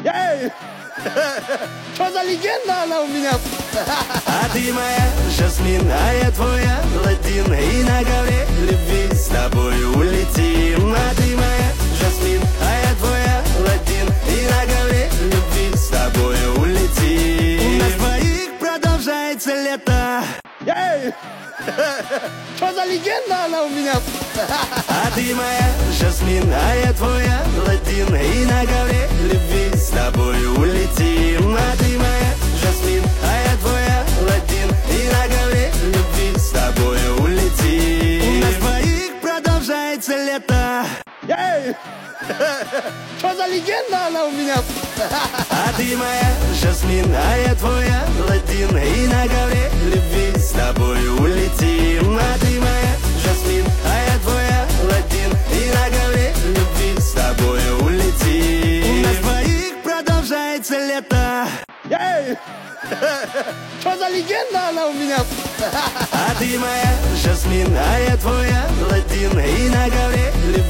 Эй! Что за легенда она у меня? А ты моя Жасмин, а я твоя Аладдин. И на ковре любви с тобой улетим. А ты моя Жасмин, а я твоя Аладдин. И на ковре любви с тобой улетим. У нас двоих продолжается лето. Эй! Что за легенда она у меня? А ты моя Жасмин, а я твоя Аладдин. И на ковре любви с тобой улетим. А ты моя Жасмин, а я твоя Аладдин. И на ковре любви с тобой улетим. У нас двоих продолжается лето. Эй! Что за легенда она у меня? А ты моя Жасмин, а я твоя Аладдин. И на ковре любви с тобой улетим. А ты моя Жасмин, а я твоя Аладдин. И на ковре любви с тобой улетим. У нас двоих продолжается лето. Эй! Что за легенда она у меня? А ты моя Жасмин, а я твоя Аладдин. И на ковре любви